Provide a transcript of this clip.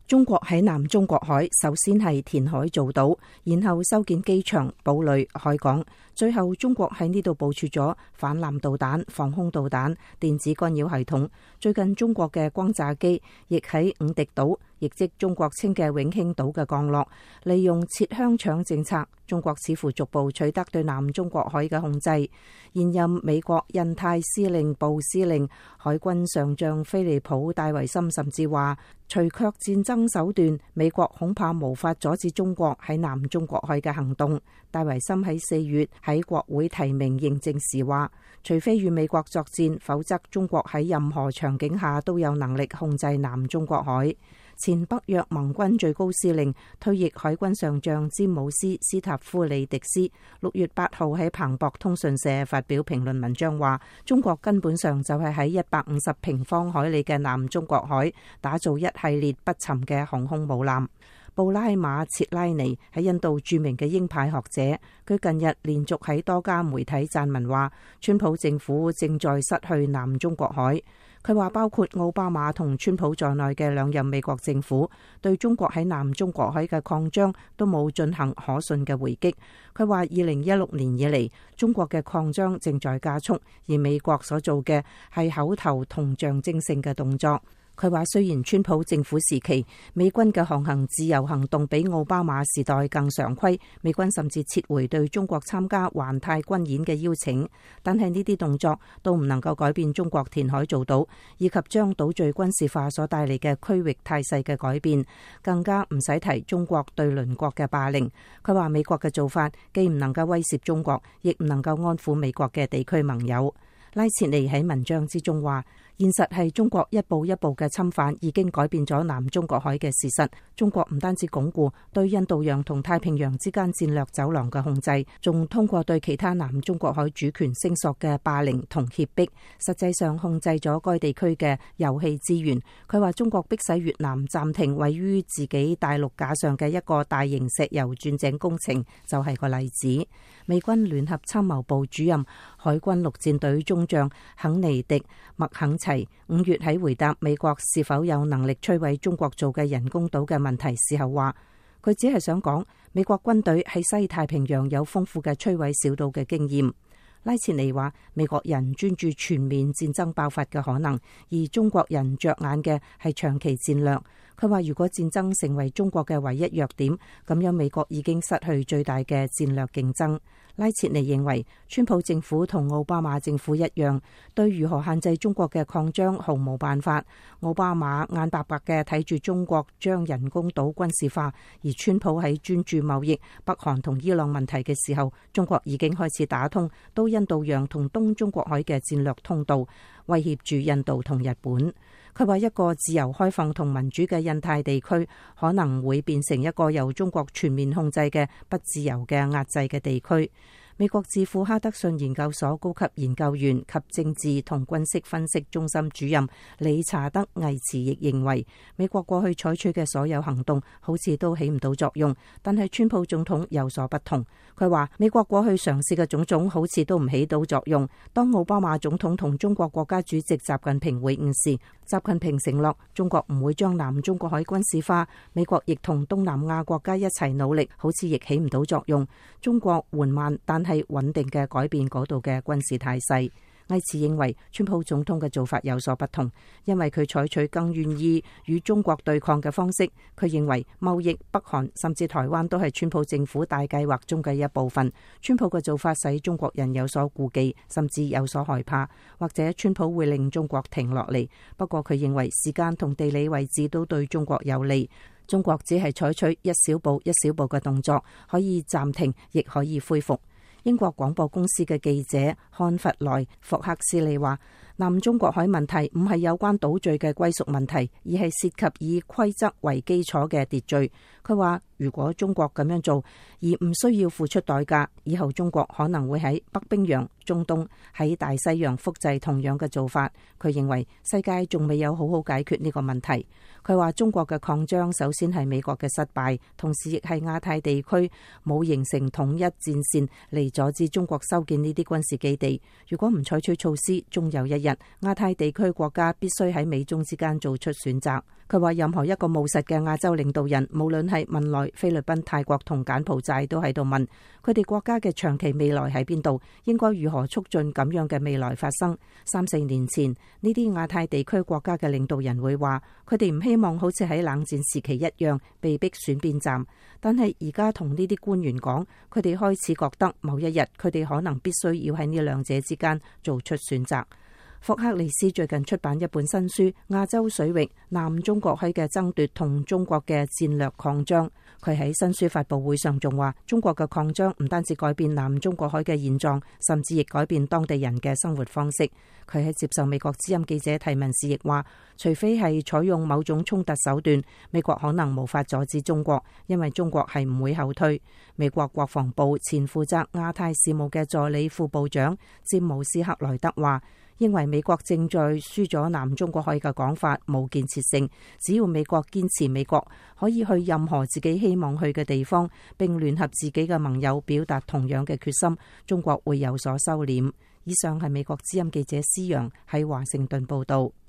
中國喺南中國海首先係填海造島，然後修建機場、堡壘、海港，最後中國喺呢度部署咗反艦導彈、防空導彈、電子干擾系統。最近中國嘅轟炸機亦喺五敵島，亦即中國稱嘅永興島嘅降落。利用切香腸政策，中國似乎逐步取得對南中國海嘅控制。現任美國印太司令部司令海軍上將菲利普戴維森甚至話，除卻戰爭手段，美國恐怕無法阻止中國喺南中國海嘅行動。戴維森喺4月喺國會提名認證時話，除非與美國作戰，否則中國喺任何場景下都有能力控制南中國海。前北約盟軍最高司令、退役海軍上將詹姆斯·斯塔夫里迪斯6月8號喺彭博通訊社發表評論文章話，中國根本上就係喺150平方海里嘅南中國海打造一系列不沉嘅航空母艦。布拉馬切拉尼係印度著名嘅鷹派學者，佢近日連續喺多家媒體撰文話，川普政府正在失去南中國海。佢話包括奧巴馬同川普在內嘅2任美國政府對中國喺南中國海嘅擴張都冇進行可信嘅回擊。佢話2016年以嚟，中國嘅擴張正在加速，而美國所做嘅係口頭同象徵性嘅動作。佢話雖然川普政府時期美軍嘅航行自由行動比奧巴馬時代更常規，美軍甚至撤回對中國參加環太軍演嘅邀請，但係呢啲動作都唔能夠改變中國填海造島以及將島嶼軍事化所帶嚟嘅區域態勢嘅改變，更加唔使提中國對鄰國嘅霸凌。佢話美國嘅做法既唔能夠威懾中國，亦唔能夠安撫美國嘅地區盟友。拉切尼喺文章之中話，現實係中國一步一步嘅侵犯已經改變咗南中國海嘅事實。中國唔單止鞏固對印度洋同太平洋之間戰略走廊嘅控制，仲通過對其他南中國海主權聲索嘅霸凌同脅迫，實際上控制咗該地區嘅油氣資源。佢話中國迫使越南暫停位於自己大陸架上嘅一個大型石油鑽井工程就係個例子。美軍聯合參謀部主任、海軍陸戰隊中將肯尼迪·麥肯齊5月喺回答美國是否有能力摧毀中國做嘅人工島嘅問題時候話，佢只係想講美國軍隊喺西太平洋有豐富嘅摧毀小島嘅經驗。拉切尼話，美國人專注全面戰爭爆發嘅可能，而中國人着眼嘅係長期戰略。佢話如果戰爭成為中國嘅唯一弱點，咁樣美國已經失去最大嘅戰略競爭。拉切尼認為，川普政府同奧巴馬政府一樣，對如何限制中國嘅擴張毫無辦法。奧巴馬眼白白嘅睇住中國將人工島軍事化，而川普喺專注貿易、北韓同伊朗問題嘅時候，中國已經開始打通到印度洋同東中國海嘅戰略通道，威脅住印度同日本。佢話一個自由開放同民主嘅印太地區可能會變成一個由中國全面控制嘅不自由嘅壓制嘅地區。美國智庫哈德遜研究所高級研究員及政治同軍事分析中心主任理查德·魏茨亦認為，美國過去採取嘅所有行動好似都起唔到作用，但係川普總統有所不同。佢話美國過去嘗試嘅種種好似都唔起到作用。當奧巴馬總統同中國國家主席習近平會晤時，習近平承諾中國唔會將南中國海軍事化，美國亦同東南亞國家一齊努力，好似亦起唔到作用。中國緩慢但係穩定嘅改變嗰度嘅軍事態勢。魏茨認為川普總統嘅做法有所不同，因為佢採取更願意與中國對抗嘅方式。佢認為貿易、北韓甚至台灣都係川普政府大計劃中嘅一部分。川普嘅做法使中國人有所顧忌，甚至有所害怕，或者川普會令中國停落嚟。不過佢認為時間同地理位置都對中國有利。中國只係採取一小步一小步嘅動作，可以暫停，亦可以恢復。英國廣播公司嘅記者漢弗萊·霍克斯利話，南中國海問題唔係有關島嶼嘅歸屬問題，而係涉及以規則為基礎嘅秩序。佢話如果中國咁樣做而唔需要付出代價，以後中國可能會喺北冰洋、中東、喺大西洋複製同樣嘅做法。佢認為世界仲未有好好解決呢個問題。佢話中國嘅擴張首先係美國嘅失敗，同時亦係亞太地區冇形成統一戰線嚟阻止中國修建呢啲軍事基地。如果唔採取措施，終有一日亞太地區國家必須喺美中之間做出選擇。 佢話任何一個務實嘅亞洲領導人，無論係文萊、菲律賓、泰國同柬埔寨，都喺度問佢哋國家嘅長期未來喺邊度，應該如何促進咁樣嘅未來發生。3-4年前，呢啲亞太地區國家嘅領導人會話，佢哋唔希望好似喺冷戰時期一樣被逼選邊站，但係而家同呢啲官員講，佢哋開始覺得某一日佢哋可能必須要喺呢兩者之間做出選擇。霍克利斯最近出版一本新書《亞洲水域南中國海嘅爭奪同中國嘅戰略擴張》。佢喺新書發佈會上仲話，中國嘅擴張唔單止改變南中國海嘅現狀，甚至亦改變當地人嘅生活方式。佢喺接受美國之音記者提問時亦話，除非係採用某種衝突手段，美國可能無法阻止中國，因為中國係唔會後退。美國國防部前負責亞太事務嘅助理副部長詹姆斯克萊德話，認為美國正在輸咗南中國海嘅講法冇建設性，只要美國堅持美國可以去任何自己希望去嘅地方，並聯合自己嘅盟友表達同樣嘅決心，中國會有所收斂。以上係美國之音記者施洋喺華盛頓報道。